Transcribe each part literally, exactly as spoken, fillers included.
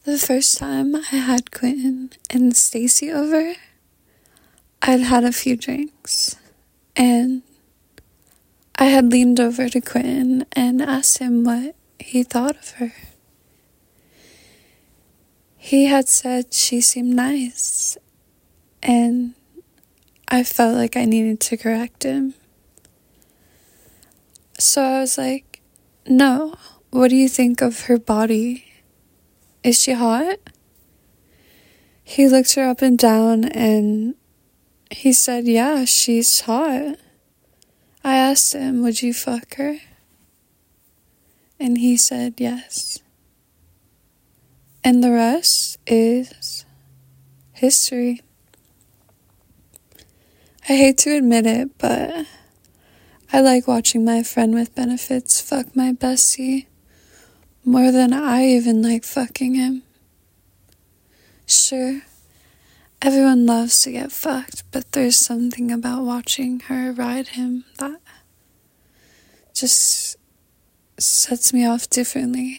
The first time I had Quentin and Stacy over, I'd had a few drinks, and I had leaned over to Quentin and asked him what he thought of her. He had said she seemed nice, and I felt like I needed to correct him. So I was like, no, what do you think of her body? Is she hot? He looked her up and down and he said, yeah, she's hot. I asked him, would you fuck her? And he said, yes. And the rest is history. I hate to admit it, but I like watching my friend with benefits fuck my bestie more than I even like fucking him. Sure, everyone loves to get fucked, but there's something about watching her ride him that just sets me off differently.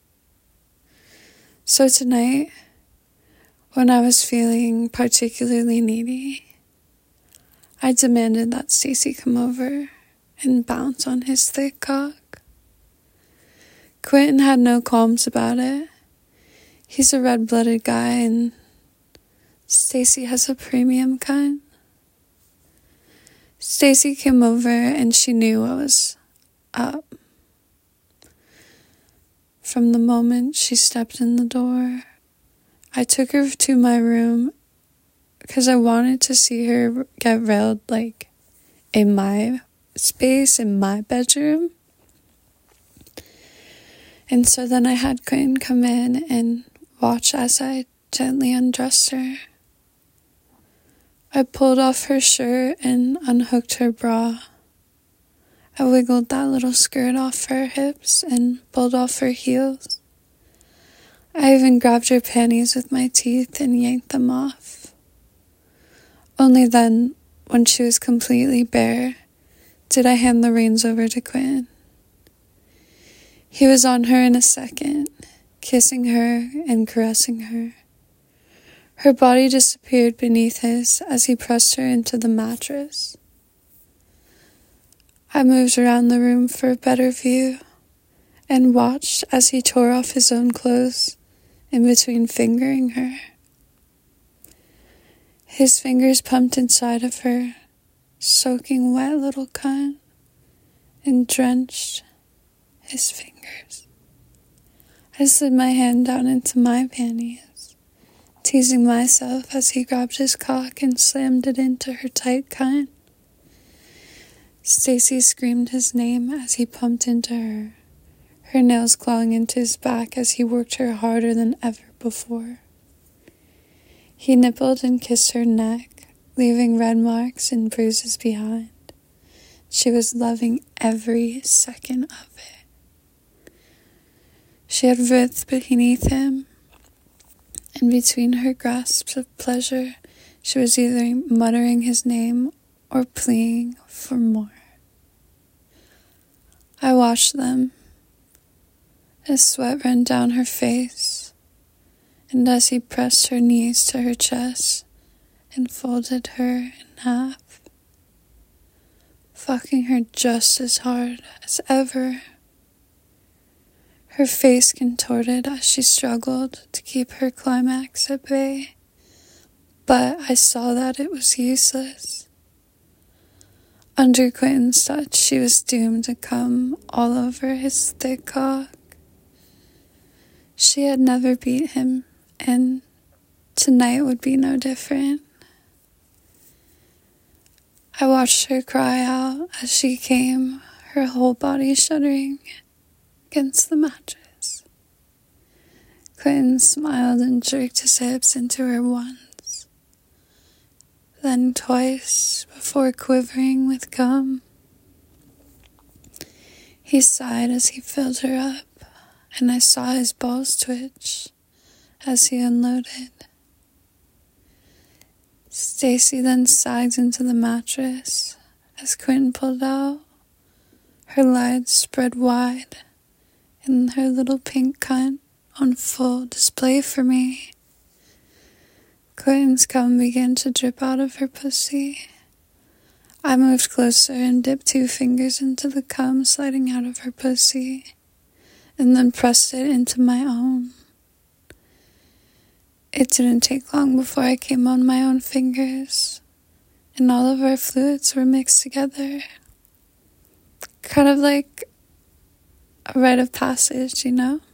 So tonight, when I was feeling particularly needy, I demanded that Stacy come over and bounce on his thick cock. Quentin had no qualms about it. He's a red-blooded guy, and Stacy has a premium kind. Stacy came over and she knew what was up. From the moment she stepped in the door, I took her to my room because I wanted to see her get railed, like, in my space, in my bedroom. And so then I had Quentin come in and watch as I gently undressed her. I pulled off her shirt and unhooked her bra. I wiggled that little skirt off her hips and pulled off her heels. I even grabbed her panties with my teeth and yanked them off. Only then, when she was completely bare, did I hand the reins over to Quentin. He was on her in a second, kissing her and caressing her. Her body disappeared beneath his as he pressed her into the mattress. I moved around the room for a better view and watched as he tore off his own clothes in between fingering her. His fingers pumped inside of her, soaking wet little cunt, and drenched his fingers. I slid my hand down into my panties, teasing myself as he grabbed his cock and slammed it into her tight cunt. Stacy screamed his name as he pumped into her, her nails clawing into his back as he worked her harder than ever before. He nippled and kissed her neck, leaving red marks and bruises behind. She was loving every second of it. She had writhed beneath him, and between her grasps of pleasure, she was either muttering his name or pleading for more. I watched them as sweat ran down her face, and as he pressed her knees to her chest and folded her in half, fucking her just as hard as ever. Her face contorted as she struggled to keep her climax at bay, but I saw that it was useless. Under Quentin's touch, she was doomed to come all over his thick cock. She had never beat him, and tonight would be no different. I watched her cry out as she came, her whole body shuddering against the mattress. Quentin smiled and jerked his hips into her once, then twice before quivering with cum. He sighed as he filled her up, and I saw his balls twitch as he unloaded. Stacy then sagged into the mattress as Quentin pulled out, her lids spread wide, and her little pink cunt on full display for me. Clinton's cum began to drip out of her pussy. I moved closer and dipped two fingers into the cum sliding out of her pussy, and then pressed it into my own. It didn't take long before I came on my own fingers, and all of our fluids were mixed together. Kind of like a rite of passage, you know?